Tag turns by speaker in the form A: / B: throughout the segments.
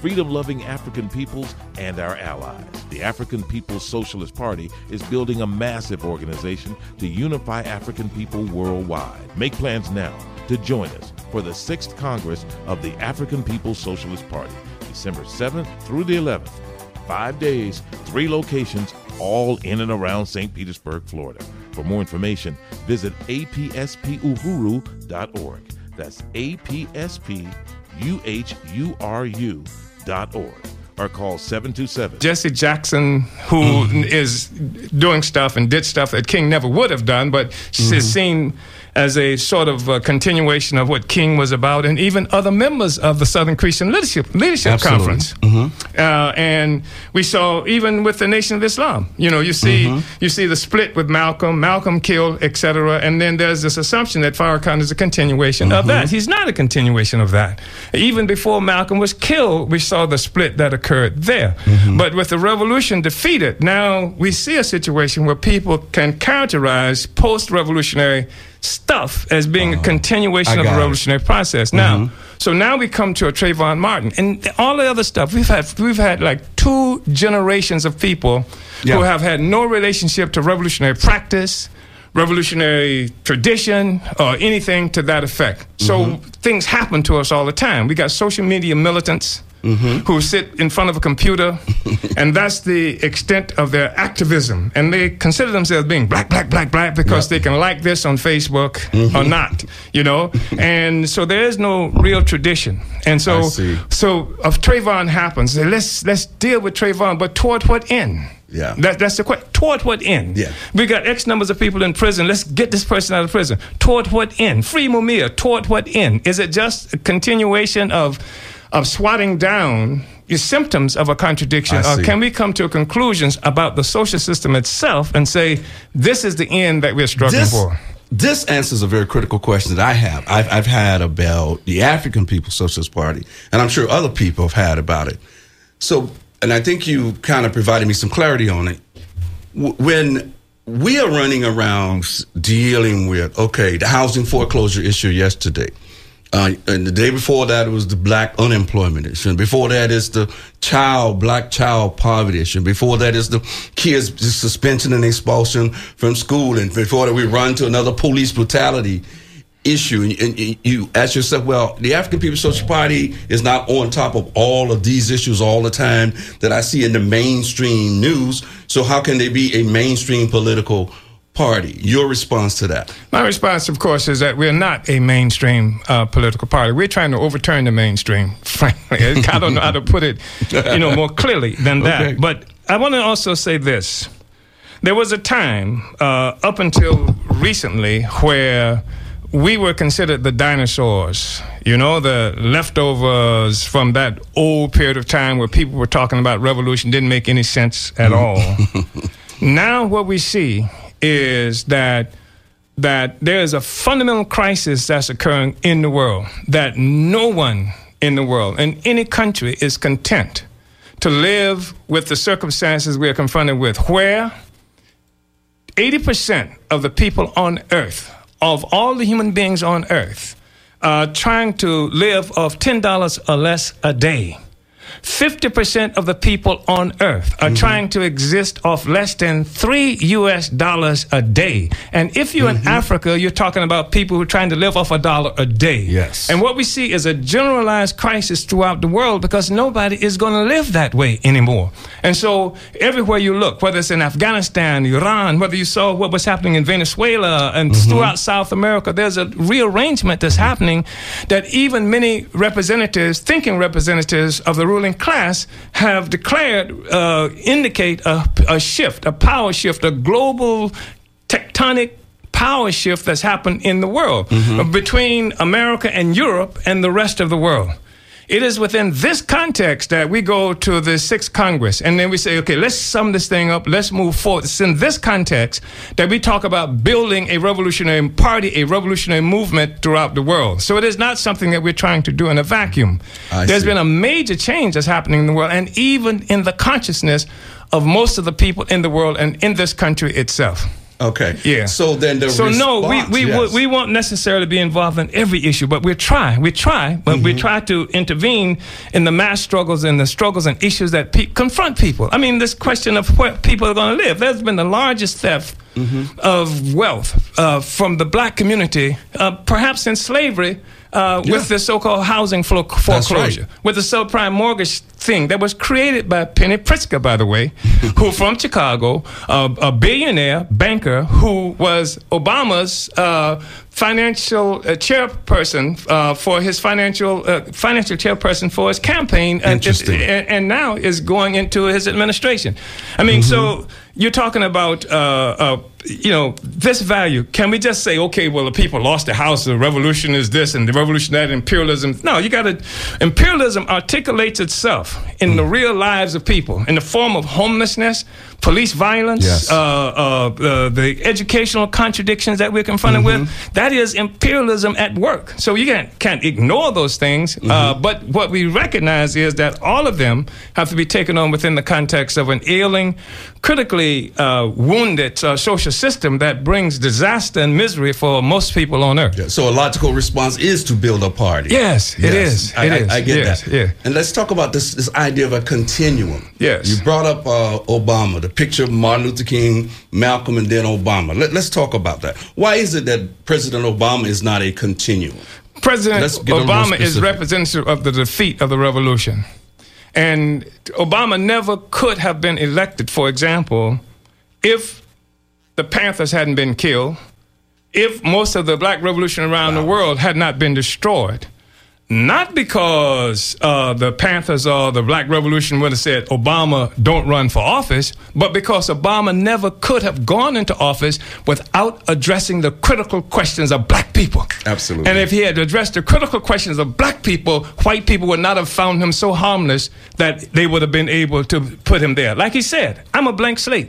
A: freedom-loving African peoples, and our allies. The African People's Socialist Party is building a massive organization to unify African people worldwide. Make plans now to join us for the 6th Congress of the African People's Socialist Party, December 7th through the 11th. 5 days, 3 locations, all in and around St. Petersburg, Florida. For more information, visit apspuhuru.org. That's apspuhuru.org. Or call 727.
B: Jesse Jackson, who is doing stuff and did stuff that King never would have done, but is seen as a sort of continuation of what King was about, and even other members of the Southern Christian Leadership Conference. And we saw even with the Nation of Islam, you see the split with Malcolm killed, etc. And then there's this assumption that Farrakhan is a continuation of that. He's not a continuation of that. Even before Malcolm was killed, we saw the split that occurred there. But with the revolution defeated, now we see a situation where people can characterize post-revolutionary stuff as being a continuation of the revolutionary process. Now, so now we come to a Trayvon Martin and all the other stuff. We've had like 2 generations of people who have had no relationship to revolutionary practice, revolutionary tradition, or anything to that effect. So things happen to us all the time. We got social media militants who sit in front of a computer, and that's the extent of their activism. And they consider themselves being black because they can like this on Facebook or not, And so there is no real tradition. And so if Trayvon happens, let's deal with Trayvon, but toward what end? That's the question. Toward what end? We got X numbers of people in prison. Let's get this person out of prison. Toward what end? Free Mumia. Toward what end? Is it just a continuation of swatting down the symptoms of a contradiction, or can we come to conclusions about the social system itself and say this is the end that we're struggling for?
C: This answers a very critical question that I have. I've had about the African People's Socialist Party, and I'm sure other people have had about it. So, and I think you kind of provided me some clarity on it. When we are running around dealing with, the housing foreclosure issue yesterday, and the day before that, it was the black unemployment issue. And before that is the black child poverty issue. Before that is the kids suspension and expulsion from school. And before that, we run to another police brutality issue. And you ask yourself, well, the African People's Social Party is not on top of all of these issues all the time that I see in the mainstream news. So how can they be a mainstream political party? Your response to that?
B: My response, of course, is that we're not a mainstream political party. We're trying to overturn the mainstream, frankly. I don't know how to put it, more clearly than that. But I want to also say this. There was a time up until recently where we were considered the dinosaurs, the leftovers from that old period of time where people were talking about revolution didn't make any sense at all. Now what we see is that there is a fundamental crisis that's occurring in the world, that no one in the world, in any country, is content to live with the circumstances we are confronted with, where 80% of the people on earth, of all the human beings on earth, are trying to live off $10 or less a day. 50% of the people on earth are trying to exist off less than $3 a day. And if you're in Africa, you're talking about people who are trying to live off $1 a day.
C: Yes.
B: And what we see is a generalized crisis throughout the world because nobody is going to live that way anymore. And so everywhere you look, whether it's in Afghanistan, Iran, whether you saw what was happening in Venezuela and throughout South America, there's a rearrangement that's happening that even many thinking representatives of the ruling class have declared indicate a shift, a power shift, a global tectonic power shift that's happened in the world between America and Europe and the rest of the world. It is within this context that we go to the 6th Congress and then we say, okay, let's sum this thing up, let's move forward. It's in this context that we talk about building a revolutionary party, a revolutionary movement throughout the world. So it is not something that we're trying to do in a vacuum. There's been a major change that's happening in the world, and even in the consciousness of most of the people in the world and in this country itself.
C: Okay.
B: Yeah.
C: So then the response,
B: we won't necessarily be involved in every issue, but we try, but we try to intervene in the mass struggles and the struggles and issues that confront people. I mean, this question of where people are going to live. There's been the largest theft of wealth from the black community, perhaps since slavery. With the so-called housing foreclosure, with the subprime mortgage thing that was created by Penny Pritzker, by the way, who from Chicago, a billionaire banker who was Obama's financial chairperson for his financial chairperson for his campaign, and now is going into his administration. I mean, so you're talking about this value. Can we just say, okay, well, the people lost their house, the revolution is this, and the revolution that, imperialism? No, you got to. Imperialism articulates itself in the real lives of people in the form of homelessness, police violence, the educational contradictions that we're confronted with. That is imperialism at work. So you can't ignore those things. But what we recognize is that all of them have to be taken on within the context of an ailing, critically wounded social system that brings disaster and misery for most people on Earth.
C: Yeah, so a logical response is to build a party.
B: Yes, it is.
C: I get that.
B: Yeah.
C: And let's talk about this idea of a continuum.
B: Yes.
C: You brought up Obama, the picture of Martin Luther King, Malcolm, and then Obama. Let's talk about that. Why is it that President Obama is not a continuum?
B: President Obama is representative of the defeat of the revolution. And Obama never could have been elected, for example, if the Panthers hadn't been killed, if most of the black revolution around the world had not been destroyed. Not because the Panthers or the black revolution would have said, Obama, don't run for office, but because Obama never could have gone into office without addressing the critical questions of black people.
C: Absolutely.
B: And if he had addressed the critical questions of black people, white people would not have found him so harmless that they would have been able to put him there. Like he said, I'm a blank slate.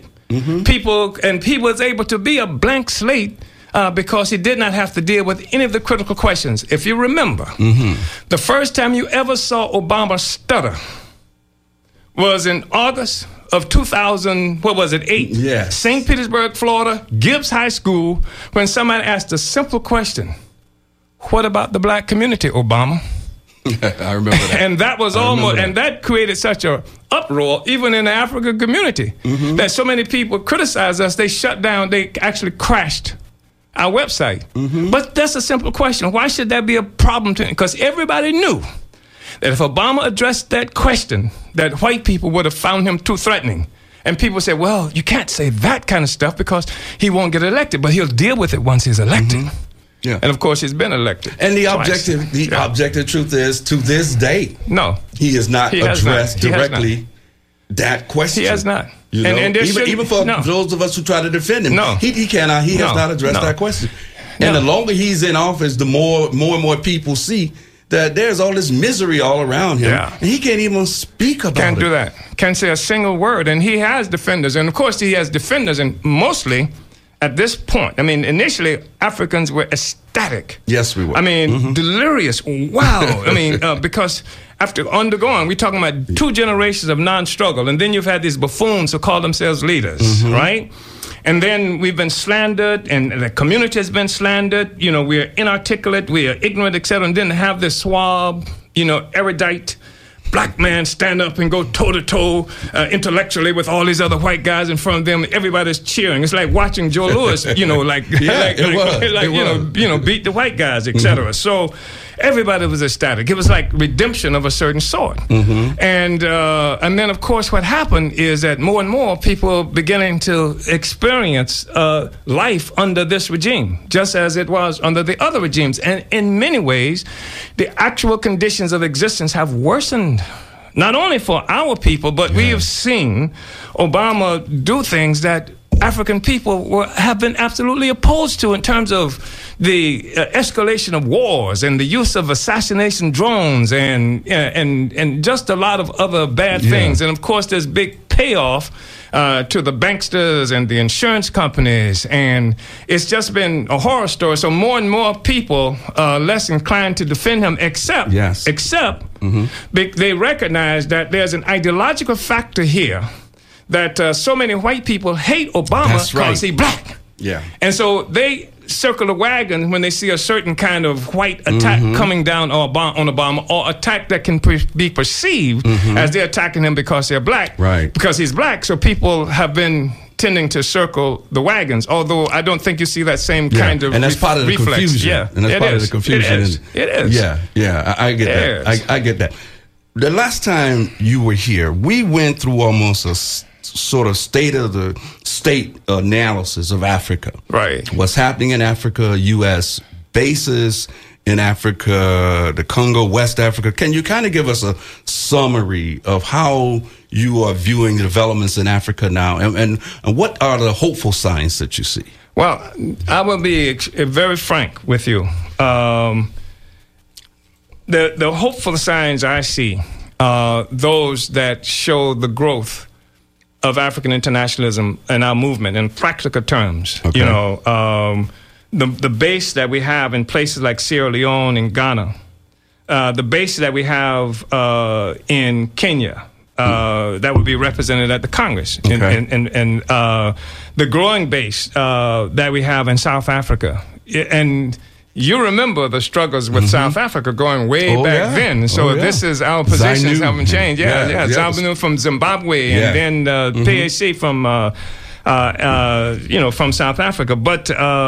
B: He was able to be a blank slate because he did not have to deal with any of the critical questions. If you remember, the first time you ever saw Obama stutter was in August of 2008.
C: Yes.
B: St. Petersburg, Florida, Gibbs High School, when somebody asked a simple question, what about the black community, Obama?
C: I remember that.
B: And that was and that created such a uproar, even in the African community, that so many people criticized us. They shut down, they actually crashed our website. But that's a simple question. Why should that be a problem to him? Because everybody knew that if Obama addressed that question, that white people would have found him too threatening. And people say, well, you can't say that kind of stuff because he won't get elected, but he'll deal with it once he's elected.
C: Yeah.
B: And of course, he's been elected.
C: And the objective truth is, to this day, he has not addressed directly that question.
B: He has not.
C: You know, even for those of us who try to defend him, he cannot. He has not addressed that question. And the longer he's in office, the more and more people see that there's all this misery all around him, and he can't even speak about it.
B: Can't do that. Can't say a single word. And he has defenders, and of course he has defenders, and mostly. At this point, I mean, initially, Africans were ecstatic.
C: Yes, we were.
B: I mean, delirious. Wow. I mean, because after undergoing, we're talking about 2 generations of non-struggle, and then you've had these buffoons who call themselves leaders, right? And then we've been slandered, and the community has been slandered. You know, we're inarticulate, we are ignorant, etc. And then to have this suave, erudite black man stand up and go toe-to-toe intellectually with all these other white guys in front of them. Everybody's cheering. It's like watching Joe Louis, beat the white guys, etc. So everybody was ecstatic. It was like redemption of a certain sort. And then, of course, what happened is that more and more people beginning to experience life under this regime, just as it was under the other regimes. And in many ways, the actual conditions of existence have worsened. Not only for our people, but we have seen Obama do things that African people have been absolutely opposed to in terms of the escalation of wars and the use of assassination drones and just a lot of other bad things. And of course, there's big payoff to the banksters and the insurance companies, and it's just been a horror story. So more and more people are less inclined to defend him, except they recognize that there's an ideological factor here, that so many white people hate Obama because he's black.
C: Yeah.
B: And so they circle the wagon when they see a certain kind of white attack coming down on Obama, or attack that can be perceived as they're attacking him because they're black.
C: Right.
B: Because he's black, so people have been tending to circle the wagons, although I don't think you see that same kind of
C: and that's part of the
B: reflex.
C: confusion.
B: Yeah,
C: and that's part of the confusion.
B: It is.
C: Yeah, I get that. I get that. The last time you were here, we went through almost a sort of state of the state analysis of Africa.
B: Right.
C: What's happening in Africa, U.S. bases in Africa, the Congo, West Africa. Can you kind of give us a summary of how you are viewing the developments in Africa now, and what are the hopeful signs that you see?
B: Well, I will be very frank with you. The hopeful signs I see are those that show the growth of African internationalism and our movement in practical terms.
C: Okay.
B: You know, the base that we have in places like Sierra Leone and Ghana, the base that we have in Kenya, that would be represented at the Congress,
C: okay.
B: and the growing base that we have in South Africa. And you remember the struggles with South Africa going way back then. So this is our positions haven't changed. Zainu from Zimbabwe, and then PAC from from South Africa. But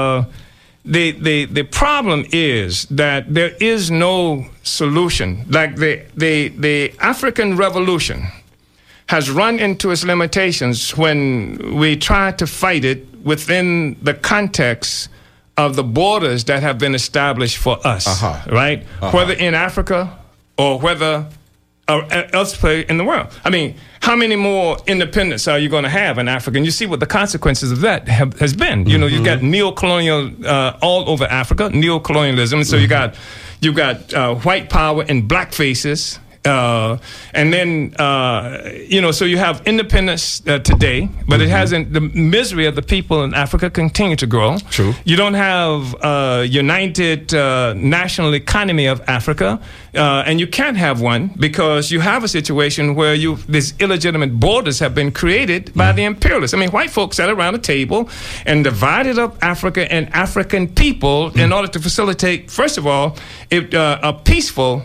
B: the problem is that there is no solution. Like the African Revolution has run into its limitations when we try to fight it within the context of the borders that have been established for us, right? Whether in Africa or whether elsewhere in the world. I mean, how many more independents are you going to have in Africa? And you see what the consequences of that has been. You know, you've got neo-colonial all over Africa, neo-colonialism. So you got white power and black faces. And then, so you have independence today, but it hasn't, the misery of the people in Africa continue to grow.
C: True.
B: You don't have a united national economy of Africa, and you can't have one because you have a situation where these illegitimate borders have been created by the imperialists. I mean, white folks sat around a table and divided up Africa and African people in order to facilitate, first of all, a peaceful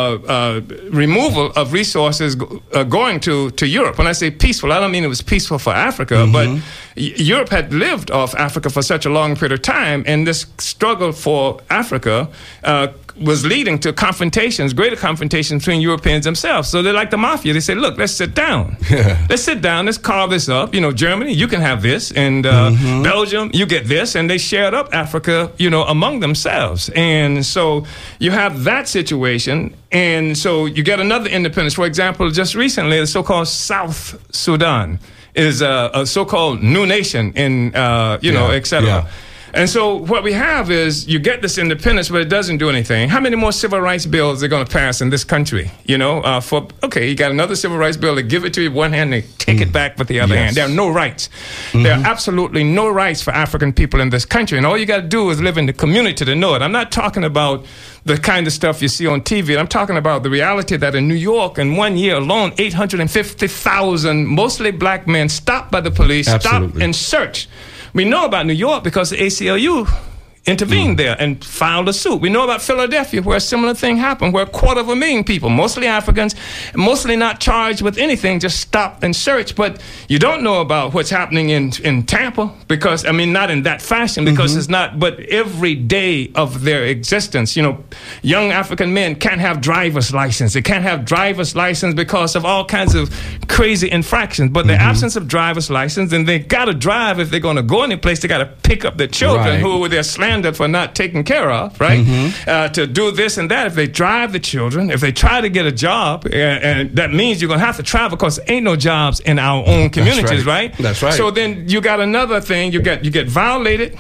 B: removal of resources going to Europe. When I say peaceful, I don't mean it was peaceful for Africa, but Europe had lived off Africa for such a long period of time, and this struggle for Africa was leading to greater confrontations between Europeans themselves. So they're like the mafia. They say, look, let's sit down. Let's sit down. Let's carve this up. You know, Germany, you can have this. And Belgium, you get this. And they shared up Africa, among themselves. And so you have that situation. And so you get another independence. For example, just recently, the so-called South Sudan is a so-called new nation in, et cetera. Yeah. And so what we have is you get this independence, but it doesn't do anything. How many more civil rights bills are going to pass in this country? You got another civil rights bill. They give it to you with one hand, they take it back with the other hand. There are no rights. There are absolutely no rights for African people in this country. And all you got to do is live in the community to know it. I'm not talking about the kind of stuff you see on TV. I'm talking about the reality that in New York, in 1 year alone, 850,000 mostly black men stopped by the police, stopped and searched. We know about New York because the ACLU intervened there and filed a suit. We know about Philadelphia, where a similar thing happened, where 250,000 people, mostly Africans, mostly not charged with anything, just stopped and searched. But you don't know about what's happening in Tampa, because, not in that fashion, because it's not, but every day of their existence, young African men can't have driver's license. They can't have driver's license because of all kinds of crazy infractions. But the absence of driver's license, and they got to drive if they're going to go any place, they got to pick up their children who they're slandered for not taken care of, right? To do this and that. If they drive the children, if they try to get a job, and that means you're going to have to travel because there ain't no jobs in our own communities, right?
C: That's right.
B: So then you got another thing. You get violated.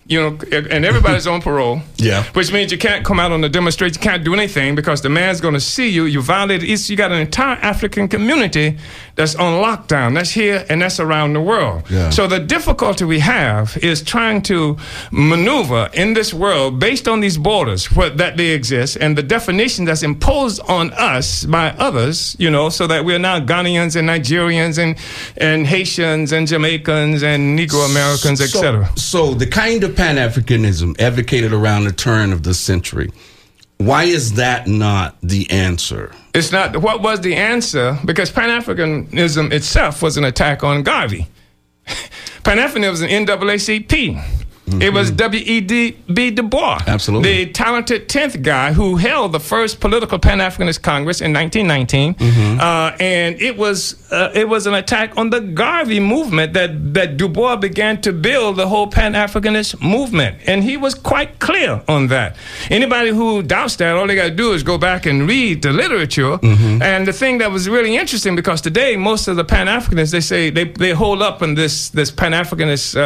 B: and everybody's on parole.
C: Yeah.
B: Which means you can't come out on the demonstration, you can't do anything because the man's going to see you. You violated. You got an entire African community that's on lockdown. That's here and that's around the world.
C: Yeah.
B: So the difficulty we have is trying to maneuver in this world based on these borders that they exist and the definition that's imposed on us by others, so that we're now Ghanaians and Nigerians and Haitians and Jamaicans and Negro Americans, etc.
C: So the kind of Pan-Africanism advocated around the turn of the century, why is that not the answer?
B: It's not. What was the answer? Because Pan-Africanism itself was an attack on Garvey. Pan-Africanism was an NAACP. Mm-hmm. It was W.E.B. Du Bois,
C: absolutely,
B: the talented 10th guy who held the first political Pan-Africanist Congress in 1919, and it was an attack on the Garvey movement that Du Bois began to build the whole Pan-Africanist movement, and he was quite clear on that. Anybody who doubts that, all they got to do is go back and read the literature. And the thing that was really interesting, because today most of the Pan-Africanists, they say they hold up in this Pan-Africanist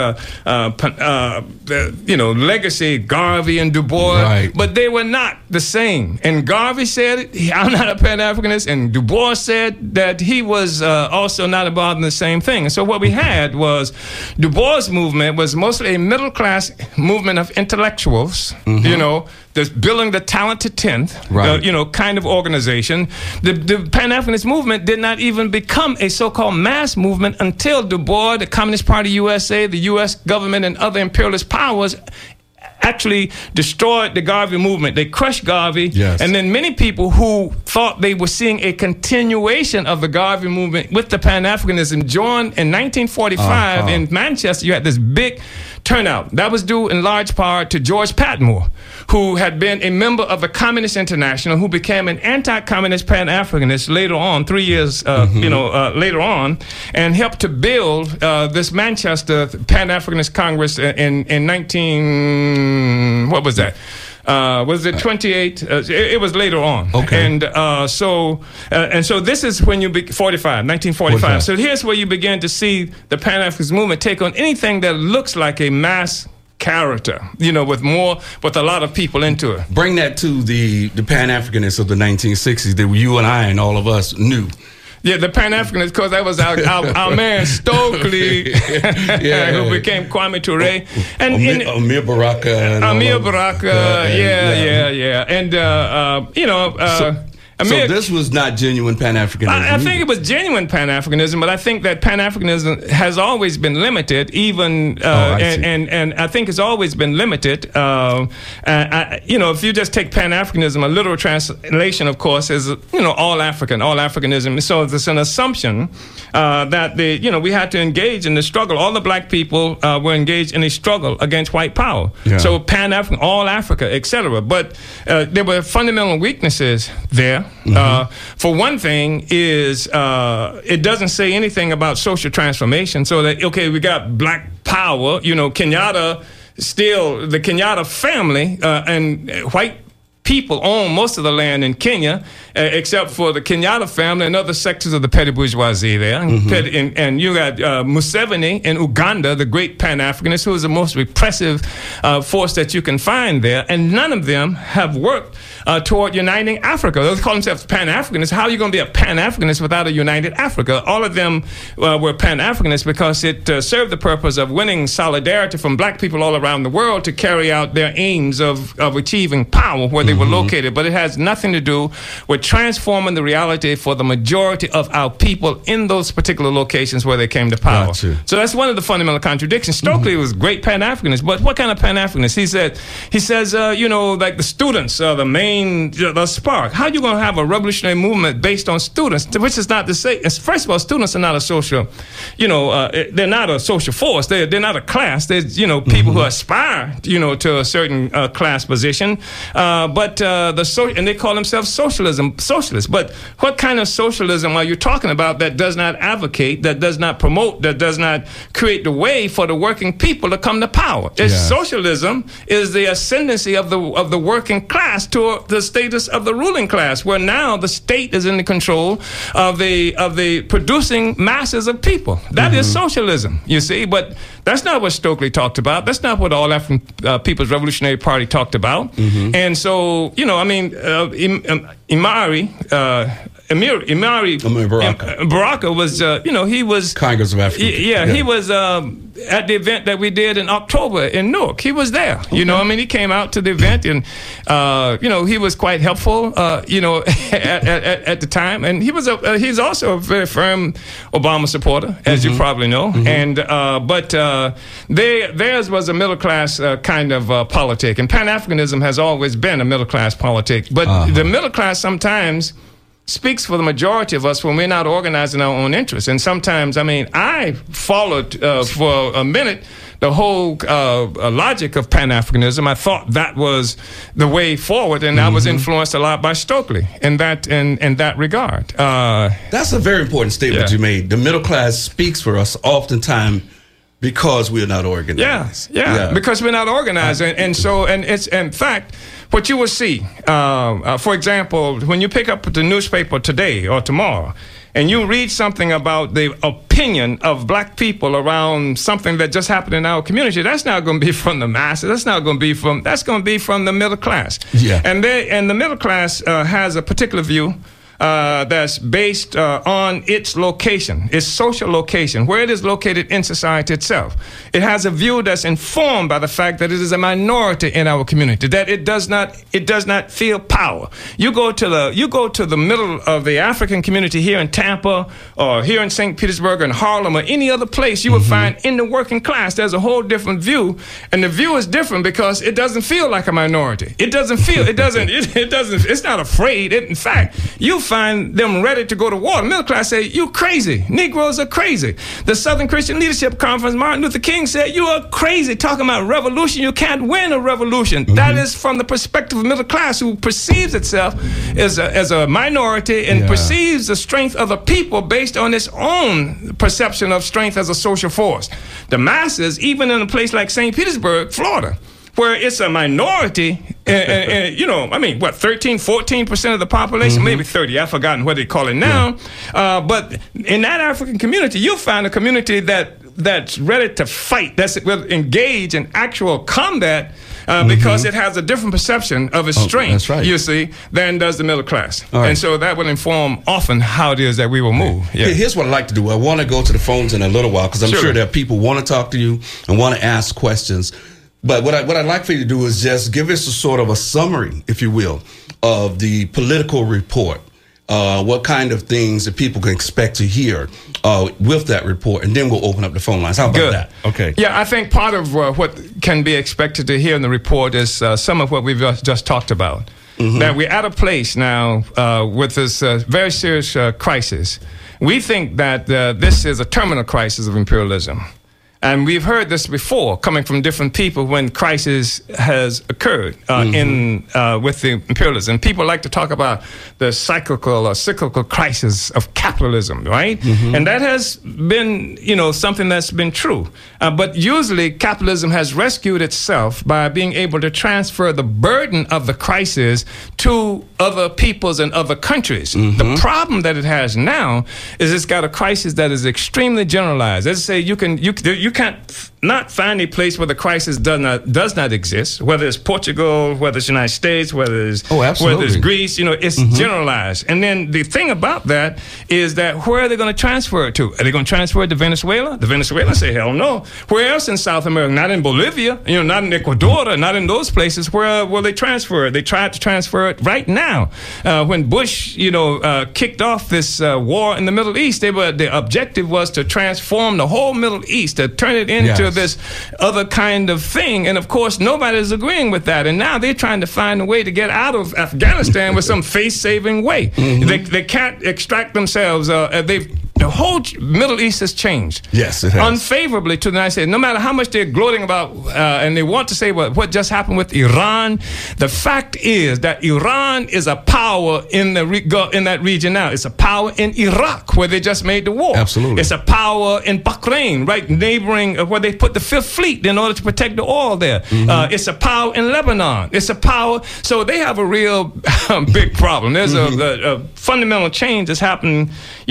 B: legacy, Garvey and Du Bois,
C: right,
B: but they were not the same. And Garvey said, I'm not a Pan-Africanist, and Du Bois said that he was also not involved in the same thing. And so what we had was Du Bois' movement was mostly a middle-class movement of intellectuals, that's building the talented 10th,
C: right,
B: kind of organization. The Pan-Africanist movement did not even become a so-called mass movement until Du Bois, the Communist Party USA, the U.S. government, and other imperialist powers actually destroyed the Garvey movement. They crushed Garvey,
C: yes,
B: and then many people who thought they were seeing a continuation of the Garvey movement with the Pan-Africanism joined in 1945 in Manchester. You had this big turnout. That was due in large part to George Patmore, who had been a member of the Communist International, who became an anti-communist Pan-Africanist later on, 3 years later on, and helped to build this Manchester Pan-Africanist Congress in 19... What was that? Was it 28? It was later on.
C: Okay.
B: And so this is when you 1945. So here's where you begin to see the Pan-Africanist movement take on anything that looks like a mass character, with a lot of people into it.
C: Bring that to the Pan-Africanists of the 1960s that you and I and all of us knew.
B: Yeah, the Pan-Africanists, because that was our man Stokely, who became Kwame Ture. And
C: Amir Baraka. And, so this was not genuine Pan-Africanism.
B: I think it was genuine Pan-Africanism, but I think that Pan-Africanism has always been limited, and I think it's always been limited. If you just take Pan-Africanism, a literal translation, of course, is all Africanism. So it's an assumption that we had to engage in the struggle. All the black people were engaged in a struggle against white power.
C: Yeah.
B: So Pan-African, all Africa, etc. But there were fundamental weaknesses there. For one thing is it doesn't say anything about social transformation. So that, we got black power, Kenyatta, still the Kenyatta family and white people own most of the land in Kenya, except for the Kenyatta family and other sectors of the petty bourgeoisie there. And you got Museveni in Uganda, the great Pan-Africanist, who is the most repressive force that you can find there. And none of them have worked toward uniting Africa. They call themselves Pan-Africanists. How are you going to be a Pan-Africanist without a united Africa? All of them were Pan-Africanists because it served the purpose of winning solidarity from black people all around the world to carry out their aims of achieving power where they were located. But it has nothing to do with transforming the reality for the majority of our people in those particular locations where they came to power.
C: Gotcha.
B: So that's one of the fundamental contradictions. Stokely was great Pan-Africanist, but what kind of Pan-Africanist? He says, like the students, the spark. How are you going to have a revolutionary movement based on students? Which is not to say, first of all, students are not a social, they're not a social force. They're not a class. They're, people who aspire, to a certain class position. But and they call themselves socialists. But what kind of socialism are you talking about that does not advocate, that does not promote, that does not create the way for the working people to come to power? Socialism is the ascendancy of the working class to the status of the ruling class, where now the state is in the control of the producing masses of people. That is socialism, you see. But that's not what Stokely talked about. That's not what All African People's Revolutionary Party talked about. And so, you know, I mean, Imari Baraka was, you know, he was
C: Congress of African.
B: Yeah, he was at the event that we did in October in Newark. He was there. You know, I mean, he came out to the event, and you know, he was quite helpful. You know, at the time, and he's also a very firm Obama supporter, as you probably know. And but theirs was a middle class kind of politic, and Pan-Africanism has always been a middle class politic. But the middle class sometimes speaks for the majority of us when we're not organizing our own interests. And sometimes, I mean, I followed for a minute the whole logic of Pan-Africanism. I thought that was the way forward, and I was influenced a lot by Stokely in that regard.
C: That's a very important statement you made. The middle class speaks for us oftentimes because we're not organized.
B: Yeah, because we're not organized. And so it's, in fact, what you will see, for example, when you pick up the newspaper today or tomorrow, and you read something about the opinion of black people around something that just happened in our community, that's not going to be from the masses. That's going to be from the middle class.
C: Yeah.
B: And the middle class has a particular view that's based on its location, its social location, where it is located in society itself. It has a view that's informed by the fact that it is a minority in our community, that it does not feel power. You go to the middle of the African community here in Tampa or here in St. Petersburg or in Harlem or any other place, you will find in the working class there's a whole different view, and the view is different because it doesn't feel like a minority. It's not afraid. In fact, you find them ready to go to war. The middle class say, you crazy. Negroes are crazy. The Southern Christian Leadership Conference, Martin Luther King said, you are crazy talking about revolution. You can't win a revolution. That is from the perspective of the middle class, who perceives itself as a minority and perceives the strength of the people based on its own perception of strength as a social force. The masses, even in a place like St. Petersburg, Florida, where it's a minority, and you know, I mean, what, 13-14% of the population, maybe 30, I've forgotten what they call it now. But in that African community, you'll find a community that's ready to fight, that's will engage in actual combat, because it has a different perception of its strength,
C: that's right,
B: you see, than does the middle class.
C: Right.
B: And so that will inform often how it is that we will move. Yeah.
C: Here's what I'd like to do. I want to go to the phones in a little while, because I'm sure there are people who want to talk to you and want to ask questions. But what I'd like for you to do is just give us a sort of a summary, if you will, of the political report. What kind of things that people can expect to hear with that report, and then we'll open up the phone lines. How about that? Okay.
B: Yeah, I think part of what can be expected to hear in the report is some of what we've just talked about. That we're at a place now with this very serious crisis. We think that this is a terminal crisis of imperialism. And we've heard this before, coming from different people when crisis has occurred with the imperialism. People like to talk about the cyclical crisis of capitalism, right? And that has been, you know, something that's been true. But usually capitalism has rescued itself by being able to transfer the burden of the crisis to other peoples and other countries. The problem that it has now is it's got a crisis that is extremely generalized. As I say, you can't not find a place where the crisis does not exist, whether it's Portugal, whether it's the United States, whether it's Greece, you know, it's generalized. And then the thing about that is that where are they going to transfer it to? Are they going to transfer it to Venezuela? The Venezuelans say, hell no. Where else in South America? Not in Bolivia, you know, not in Ecuador, not in those places. Where will they transfer it? They tried to transfer it right now. When Bush, you know, kicked off this war in the Middle East, the objective was to transform the whole Middle East, to turn it into this other kind of thing. And of course, nobody's agreeing with that. And now they're trying to find a way to get out of Afghanistan with some face-saving way. They can't extract themselves. They've the whole Middle East has changed.
C: Yes, it has.
B: Unfavorably to the United States. No matter how much they're gloating about and they want to say what just happened with Iran, the fact is that Iran is a power in that region now. It's a power in Iraq, where they just made the war.
C: Absolutely.
B: It's a power in Bahrain, right, neighboring, where they put the Fifth Fleet in order to protect the oil there. It's a power in Lebanon. It's a power. So they have a real big problem. There's a fundamental change that's happening, in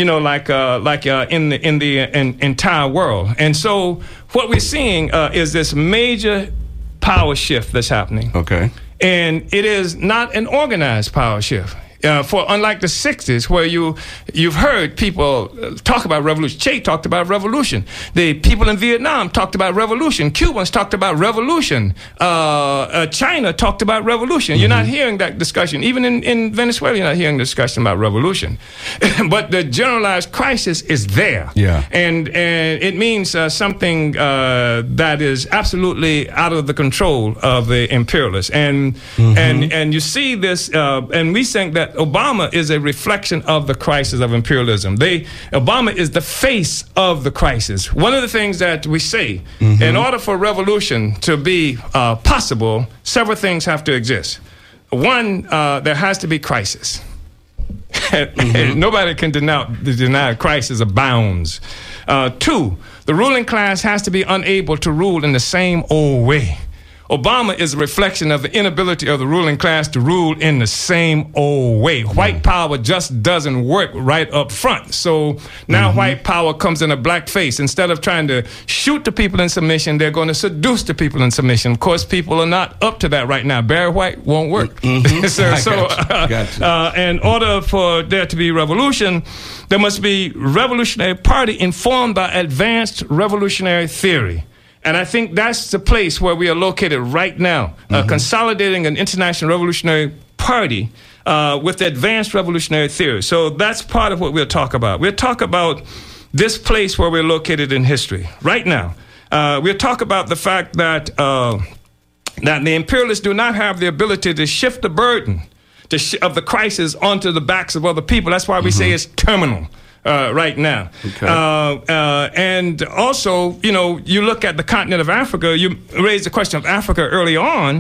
B: the entire world. And so what we're seeing is this major power shift that's happening.
C: Okay.
B: And it is not an organized power shift. For unlike the 60s, where you've heard people talk about revolution. Che talked about revolution. The people in Vietnam talked about revolution. Cubans talked about revolution. China talked about revolution. You're not hearing that discussion. Even in Venezuela, you're not hearing the discussion about revolution. But the generalized crisis is there.
C: Yeah.
B: And it means something that is absolutely out of the control of the imperialists. And you see this, and we think that Obama is a reflection of the crisis of imperialism. Obama is the face of the crisis. One of the things that we say, in order for revolution to be possible, several things have to exist. One, there has to be crisis. Nobody can deny crisis abounds. Two, the ruling class has to be unable to rule in the same old way. Obama is a reflection of the inability of the ruling class to rule in the same old way. White power just doesn't work right up front. So now white power comes in a black face. Instead of trying to shoot the people in submission, they're going to seduce the people in submission. Of course, people are not up to that right now. Barry White won't work. In order for there to be revolution, there must be revolutionary party informed by advanced revolutionary theory. And I think that's the place where we are located right now, consolidating an international revolutionary party with advanced revolutionary theory. So that's part of what we'll talk about. We'll talk about this place where we're located in history right now. We'll talk about the fact that the imperialists do not have the ability to shift the burden of the crisis onto the backs of other people. That's why we say it's terminal. Right now. Okay. And also, you look at the continent of Africa, you raised the question of Africa early on.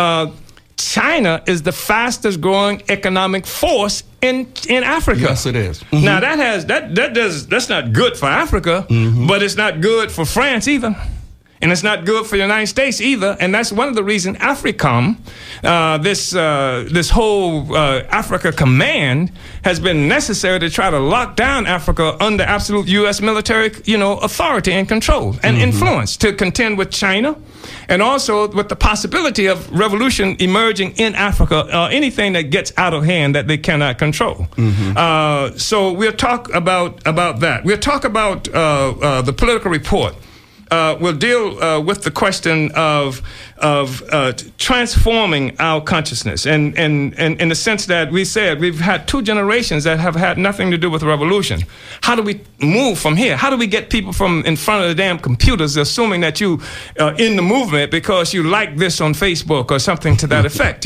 B: China is the fastest growing economic force in Africa.
C: Yes, it is.
B: Now that's not good for Africa, but it's not good for France either. And it's not good for the United States either. And that's one of the reasons AFRICOM, this whole Africa command, has been necessary to try to lock down Africa under absolute U.S. military, authority and control and influence to contend with China, and also with the possibility of revolution emerging in Africa, anything that gets out of hand that they cannot control. So we'll talk about that. We'll talk about the political report. We'll deal with the question of transforming our consciousness, and in the sense that we said we've had two generations that have had nothing to do with revolution. How do we move from here? How do we get people from in front of the damn computers, assuming that you in the movement because you like this on Facebook or something to that effect?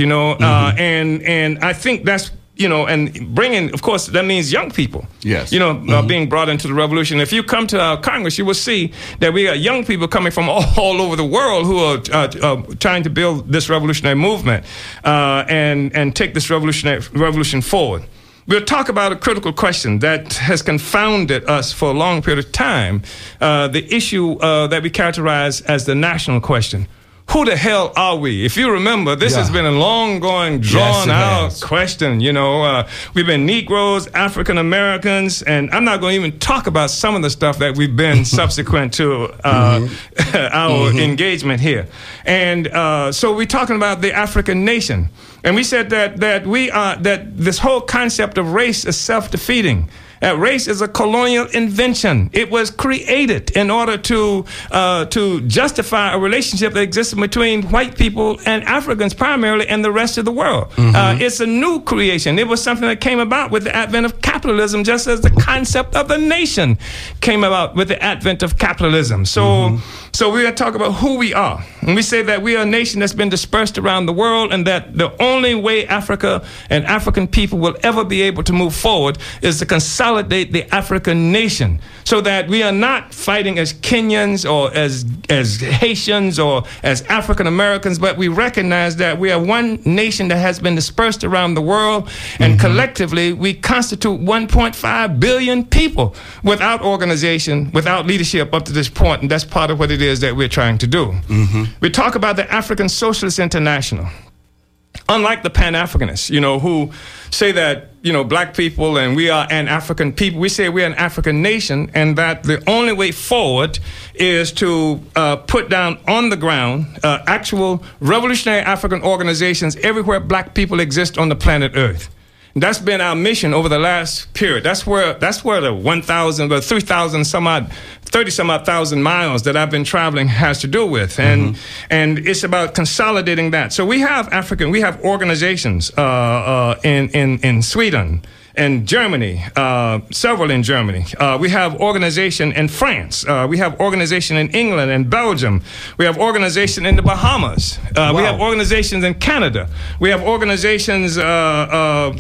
B: And I think that's. And bringing, of course, that means young people.
C: Yes.
B: Being brought into the revolution. If you come to our Congress, you will see that we got young people coming from all over the world who are trying to build this revolutionary movement and take this revolution forward. We'll talk about a critical question that has confounded us for a long period of time, the issue that we characterize as the national question. Who the hell are we? If you remember, this has been a long-going, drawn-out question. We've been Negroes, African Americans, and I'm not going to even talk about some of the stuff that we've been subsequent to our engagement here. And so we're talking about the African nation, and we said that this whole concept of race is self-defeating. Race is a colonial invention. It was created in order to justify a relationship that existed between white people and Africans primarily and the rest of the world. It's a new creation. It was something that came about with the advent of capitalism, just as the concept of the nation came about with the advent of capitalism. So So we're going to talk about who we are. And we say that we are a nation that's been dispersed around the world, and that the only way Africa and African people will ever be able to move forward is to consolidate the African nation, so that we are not fighting as Kenyans or as Haitians or as African Americans, but we recognize that we are one nation that has been dispersed around the world, and collectively we constitute 1.5 billion people without organization, without leadership up to this point, and that's part of what it is that we're trying to do. We talk about the African Socialist International. Unlike the Pan-Africanists, who say that, black people and we are an African people, we say we're an African nation, and that the only way forward is to put down on the ground actual revolutionary African organizations everywhere black people exist on the planet Earth. And that's been our mission over the last period. That's where the 3,000 some odd, 30 some odd thousand miles that I've been traveling has to do with, and it's about consolidating that. So we have organizations in Sweden and Germany, several in Germany. We have organization in France. We have organization in England and Belgium. We have organization in the Bahamas.
C: Wow.
B: We have organizations in Canada. We have organizations.
C: That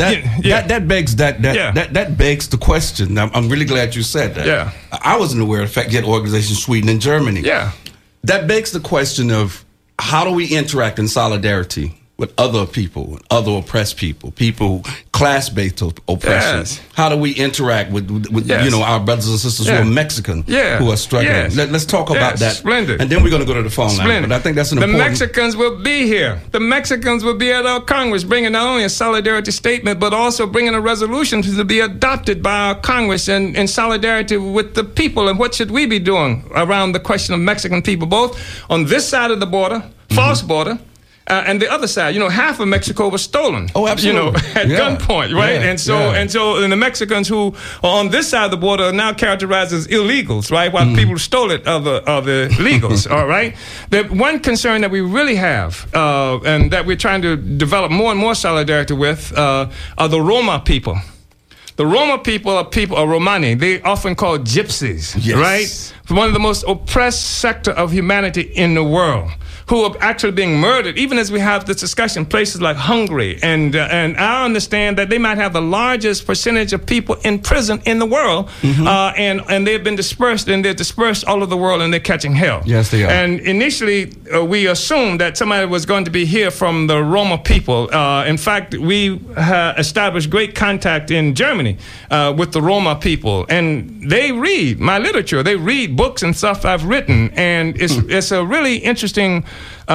C: begs the question. I'm really glad you said that.
B: Yeah.
C: I wasn't aware of the fact you had organizations in Sweden and Germany.
B: Yeah.
C: That begs the question of how do we interact in solidarity with other people, other oppressed people, class-based oppression?
B: Yes.
C: How do we interact with our brothers and sisters who are Mexican, who are struggling?
B: Yes.
C: Let's talk about that.
B: Splendid.
C: And then we're going to go to the phone line. But I think that's an important...
B: The Mexicans will be here. The Mexicans will be at our Congress, bringing not only a solidarity statement, but also bringing a resolution to be adopted by our Congress in solidarity with the people. And what should we be doing around the question of Mexican people, both on this side of the border, false border, and the other side, half of Mexico was stolen.
C: Oh, absolutely.
B: At gunpoint, right?
C: Yeah.
B: And so the Mexicans who are on this side of the border are now characterized as illegals, right? While people stole it are the legals, all right? The one concern that we really have, and that we're trying to develop more and more solidarity with, are the Roma people. The Roma people are Romani. They often called gypsies, right? One of the most oppressed sector of humanity in the world, who are actually being murdered, even as we have this discussion, places like Hungary. And I understand that they might have the largest percentage of people in prison in the world, and they've been dispersed, and they're dispersed all over the world, and they're catching hell.
C: Yes, they are.
B: And initially, we assumed that somebody was going to be here from the Roma people. In fact, we established great contact in Germany with the Roma people, and they read my literature. They read books and stuff I've written, and it's a really interesting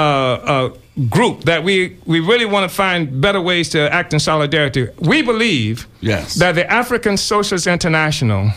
B: group that we really want to find better ways to act in solidarity. We believe that the African Socialist International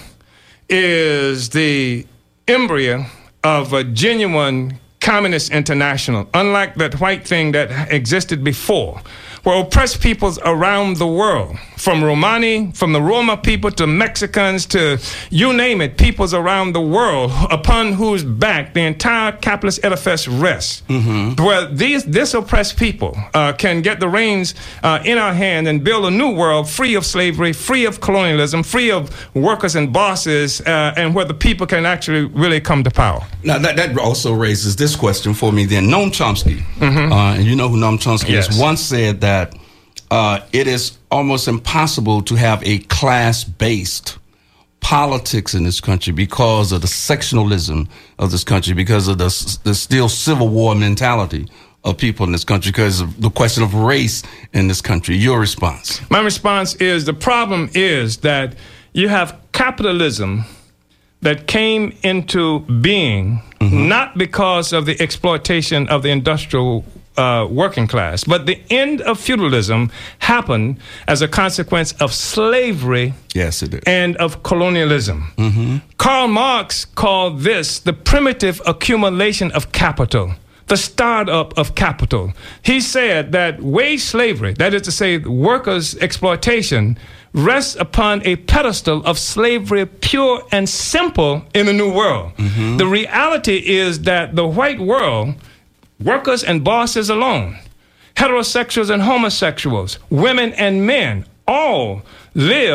B: is the embryo of a genuine communist international, unlike that white thing that existed before, where oppressed peoples around the world, from Romani, from the Roma people to Mexicans to you name it, peoples around the world upon whose back the entire capitalist edifice rests. Where this oppressed people can get the reins in our hand and build a new world free of slavery, free of colonialism, free of workers and bosses, and where the people can actually really come to power.
C: Now, that also raises this question for me then. Noam Chomsky, and you know who Noam Chomsky is, once said that it is almost impossible to have a class-based politics in this country because of the sectionalism of this country, because of the still Civil War mentality of people in this country, because of the question of race in this country. Your response?
B: My response is the problem is that you have capitalism that came into being not because of the exploitation of the industrial working class, but the end of feudalism happened as a consequence of slavery and of colonialism. Karl Marx called this the primitive accumulation of capital, the startup of capital. He said that wage slavery, that is to say workers' exploitation, rests upon a pedestal of slavery, pure and simple, in the New World. The reality is that the white world, workers and bosses alone, heterosexuals and homosexuals, women and men, all live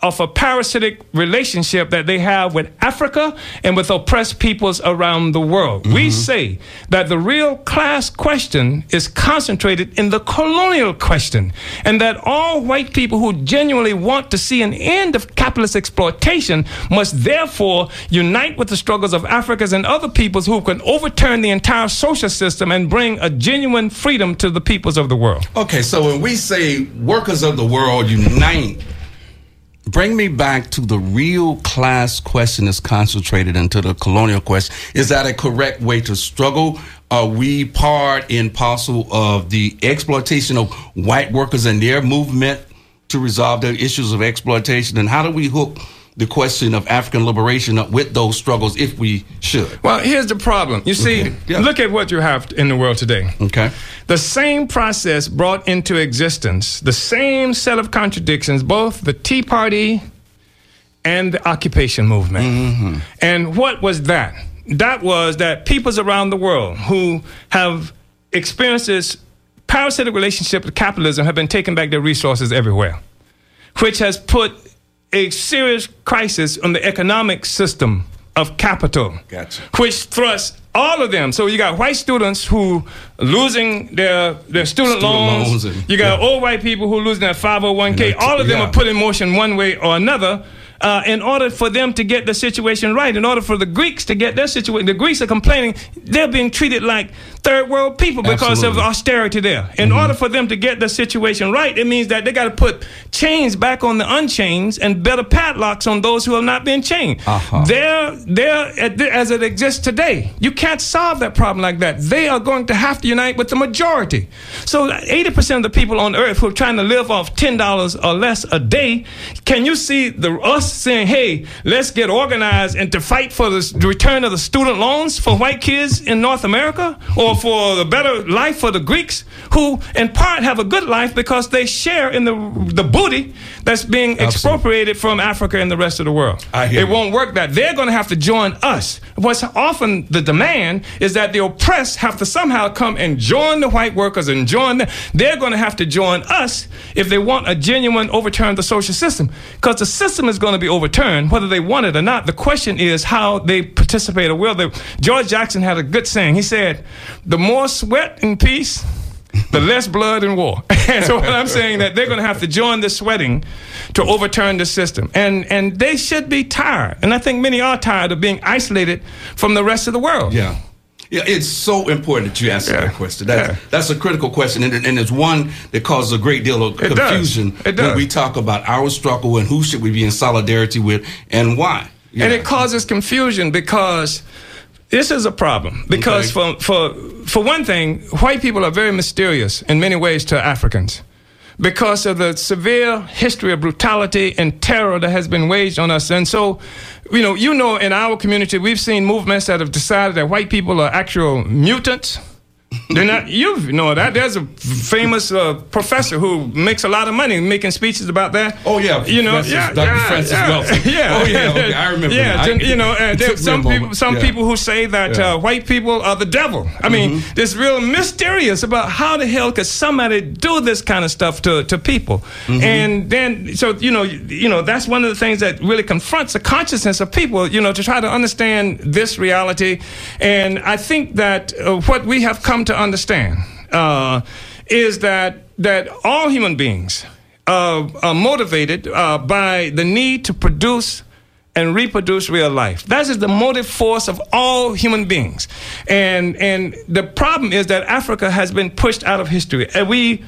B: of a parasitic relationship that they have with Africa and with oppressed peoples around the world. We say that the real class question is concentrated in the colonial question, and that all white people who genuinely want to see an end of capitalist exploitation must therefore unite with the struggles of Africans and other peoples who can overturn the entire social system and bring a genuine freedom to the peoples of the world.
C: Okay, so when we say workers of the world unite, bring me back to the real class question is concentrated into the colonial question. Is that a correct way to struggle? Are we part and parcel of the exploitation of white workers and their movement to resolve their issues of exploitation? And how do we hook the question of African liberation up with those struggles if we should?
B: Well, here's the problem. You see, look at what you have in the world today.
C: Okay.
B: The same process brought into existence, the same set of contradictions, both the Tea Party and the occupation movement. And what was that? That was that peoples around the world who have experienced this parasitic relationship with capitalism have been taking back their resources everywhere, which has put a serious crisis on the economic system of capital, which thrusts all of them. So you got white students who losing their student loans. You got old white people who losing their 501k. All of them are put in motion one way or another. In order for them to get the situation right, in order for the Greeks to get their situation, the Greeks are complaining they're being treated like third world people because of austerity there. In order for them to get the situation right, it means that they got to put chains back on the unchained and better padlocks on those who have not been chained. They're as it exists today. You can't solve that problem like that. They are going to have to unite with the majority. So 80% of the people on earth who are trying to live off $10 or less a day, can you see us saying, hey, let's get organized and to fight for the return of the student loans for white kids in North America, or for the better life for the Greeks, who in part have a good life because they share in the booty that's being expropriated from Africa and the rest of the world. It won't work that. They're going to have to join us. What's often the demand is that the oppressed have to somehow come and join the white workers and join them. They're going to have to join us if they want a genuine overturn of the social system, because the system is going to be overturned whether they want it or not. The question is how they participate or will they. George Jackson had a good saying. He said, the more sweat in peace, the less blood in war. And so what I'm saying that they're going to have to join the sweating to overturn the system. And they should be tired. And I think many are tired of being isolated from the rest of the world.
C: Yeah, it's so important that you answer that question. That's a critical question, and it's one that causes a great deal of confusion when we talk about our struggle and who should we be in solidarity with and why.
B: And it causes confusion because this is a problem. Because for one thing, white people are very mysterious in many ways to Africans, because of the severe history of brutality and terror that has been waged on us. And so, you know, in our community, we've seen movements that have decided that white people are actual mutants. They're not. You know that. There's a famous professor who makes a lot of money making speeches about that.
C: Oh yeah, Dr. Francis Welton.
B: Yeah.
C: Oh yeah, okay, I remember.
B: Yeah, some people who say that white people are the devil. I mean, it's real mysterious about how the hell could somebody do this kind of stuff to people. And then, so you know, that's one of the things that really confronts the consciousness of people. You know, to try to understand this reality. And I think that what we have come to understand is that all human beings are motivated by the need to produce and reproduce real life. That is the motive force of all human beings. And the problem is that Africa has been pushed out of history. And we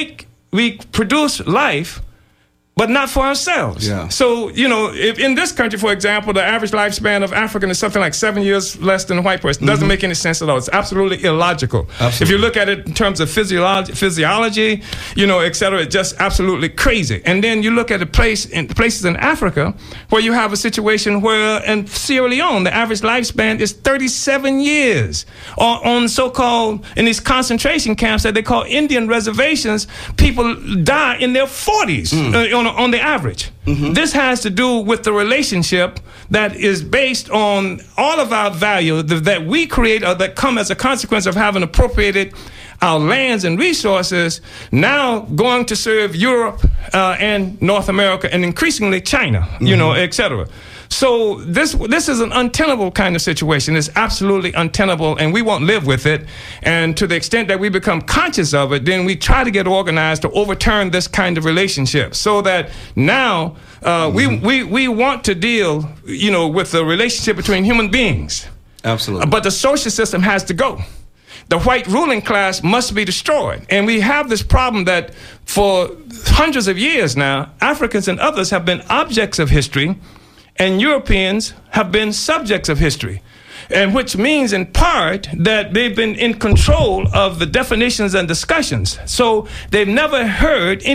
B: produce life, but not for ourselves. Yeah. So, you know, if in this country, for example, the average lifespan of African is something like 7 years less than a white person. It doesn't make any sense at all. It's absolutely illogical. Absolutely. If you look at it in terms of physiology, you know, et cetera, it's just absolutely crazy. And then you look at places in Africa where you have a situation where in Sierra Leone, the average lifespan is 37 years. Or on so-called, in these concentration camps that they call Indian reservations, people die in their 40s. On the average. This has to do with the relationship that is based on all of our value that we create or that come as a consequence of having appropriated our lands and resources, now going to serve Europe and North America, and increasingly China, you know, et cetera. So this is an untenable kind of situation. It's absolutely untenable, and we won't live with it. And to the extent that we become conscious of it, then we try to get organized to overturn this kind of relationship, so that now we want to deal, you know, with the relationship between human beings.
C: Absolutely.
B: But the social system has to go. The white ruling class must be destroyed. And we have this problem that for hundreds of years now, Africans and others have been objects of history, and Europeans have been subjects of history. And which means in part that they've been in control of the definitions and discussions. So they've never heard